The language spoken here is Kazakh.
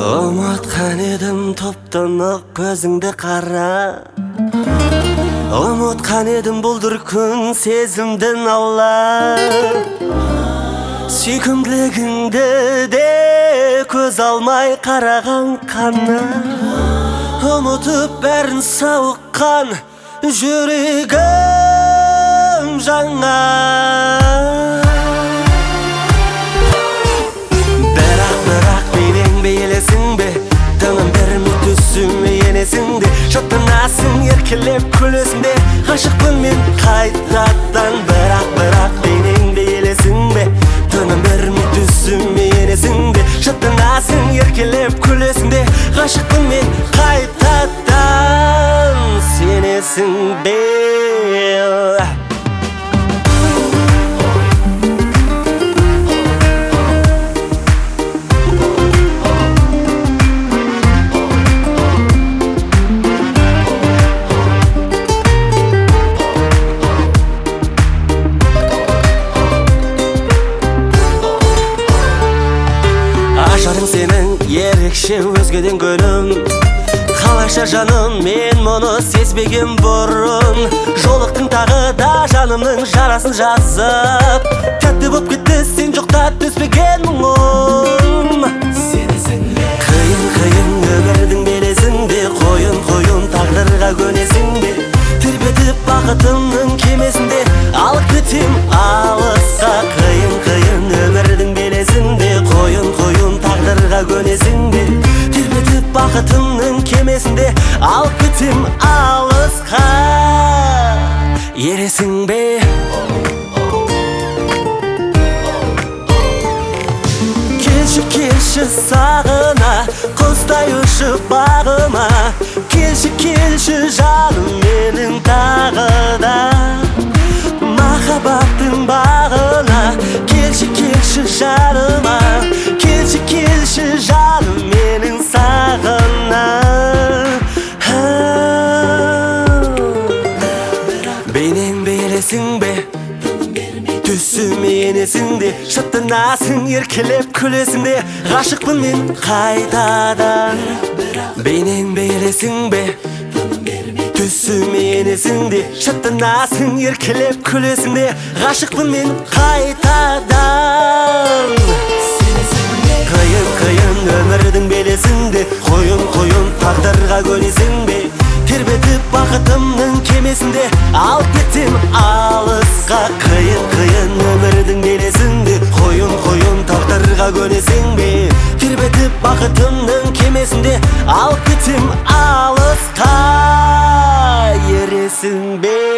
Ұмытқан едім топтанып көзіңді қара, ұмытқан едім бұлдыр күн сезімдің аула. Сүйкімділігіңді де көз алмай қараған қана, ұмытып бәрін сауыққан жүрегім жаңа. Тыңым бермей түсіме енесің де, шаттанасың еркелеп күлесің де. Ғашықпын мен қайтадан, бірақ бейнеңде елесің бе. Тыңым бермей түсіме енесің де, шаттанасың еркелеп күлесің де. Ғашықпын мен қайтадан, сенесің бе. Ажарың сенің ерекше өзгеден гүлім, қалайша жаным мен мұны сезбеген бұрын. Жолықтың тағы да жанымның жарасын жазып, тәтті боп кетті сен жоқта түспеген мұңым. Қиын өмірдің белесінде, қойын тағдырға көнесіңде. Тербетіп бақытымның кемесінде, алып кетем алысқа. Қиын өмірдің белесінде, қойын тағдырға көнесіңде. Тербетіп бақытымның кемесінде, алып кетем алысқа. Ересің бе? Келші сағына, құстай ұшып бағыма. Келші жаным менің тағы да махаббаттың бағына. Келші жаныма, келші жаным менің сағына. Бейнең белесің бе, түсіме енесің де, шаттанасың еркелеп күлесің де. Ғашықпын мен қайтадан, бейнең белесің бе, түсіме енесің де, шаттанасың еркелеп күлесің де. Ғашықпын мен қайтадан. Қиын өмірдің белесінде, қойын тағдырға көнесің бе. Тербетіп бақытымның кемесінде, алып кетем алысқа. Қиын өмірдің белесінде, қойын тағдырға көнесің бе. Тербетіп бақытымның кемесінде, алып кетем алысқа. Ересің бе?